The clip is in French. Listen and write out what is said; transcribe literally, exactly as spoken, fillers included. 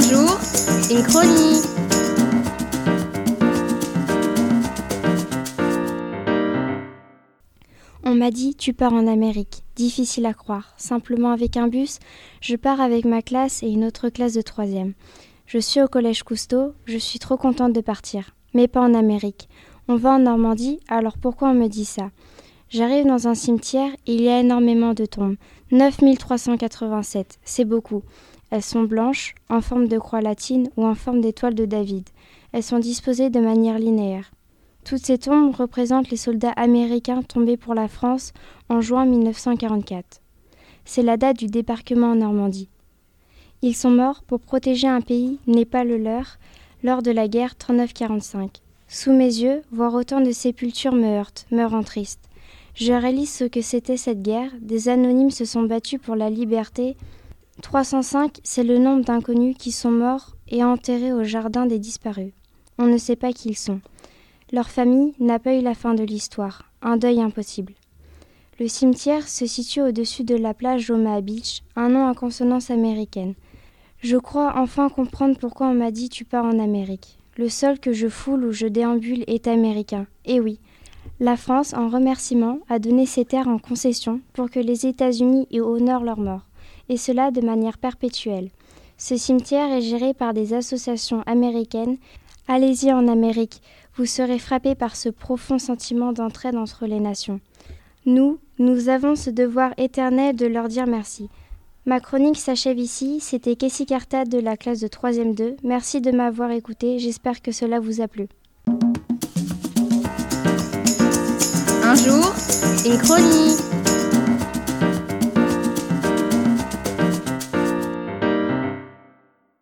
Un jour, une chronique. On m'a dit, tu pars en Amérique. Difficile à croire. Simplement avec un bus, je pars avec ma classe et une autre classe de troisième. Je suis au collège Cousteau, je suis trop contente de partir. Mais pas en Amérique. On va en Normandie, alors pourquoi on me dit ça ? J'arrive dans un cimetière et il y a énormément de tombes. neuf mille trois cent quatre-vingt-sept, c'est beaucoup. Elles sont blanches, en forme de croix latine ou en forme d'étoile de David. Elles sont disposées de manière linéaire. Toutes ces tombes représentent les soldats américains tombés pour la France en juin mille neuf cent quarante-quatre. C'est la date du débarquement en Normandie. Ils sont morts pour protéger un pays n'est pas le leur lors de la guerre trente-neuf quarante-cinq. Sous mes yeux, voir autant de sépultures me heurte, me rend triste. Je réalise ce que c'était cette guerre. Des anonymes se sont battus pour la liberté. trois cent cinq, c'est le nombre d'inconnus qui sont morts et enterrés au jardin des disparus. On ne sait pas qui ils sont. Leur famille n'a pas eu la fin de l'histoire, un deuil impossible. Le cimetière se situe au-dessus de la plage Omaha Beach, un nom à consonance américaine. Je crois enfin comprendre pourquoi on m'a dit « tu pars en Amérique ». Le sol que je foule ou je déambule est américain. Et oui, la France, en remerciement, a donné ses terres en concession pour que les États-Unis y honorent leurs morts, et cela de manière perpétuelle. Ce cimetière est géré par des associations américaines. Allez-y en Amérique, vous serez frappés par ce profond sentiment d'entraide entre les nations. Nous, nous avons ce devoir éternel de leur dire merci. Ma chronique s'achève ici, c'était Kessie Cartat de la classe de troisième deux. Merci de m'avoir écouté, j'espère que cela vous a plu. Un jour, une chronique.